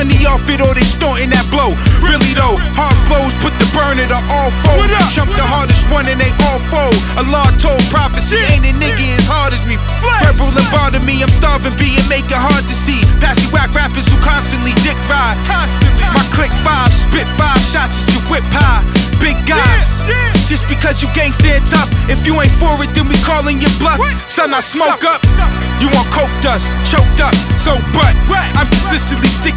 money off it or they snorting that blow. Really though, hard flows put the burner to all foes. Jump the hardest one and they all fold. Allah told prophecy, ain't a nigga as hard as me. Verbal lobotomy, I'm starving being make it hard to see. Passy whack rappers who constantly dick ride. My click 5, spit 5 shots at your whip high. Big guys, just because you gangsta and tough, if you ain't for it, then we calling your bluff. Son, I smoke up. You want coke dust, choked up, so but I'm consistently sticking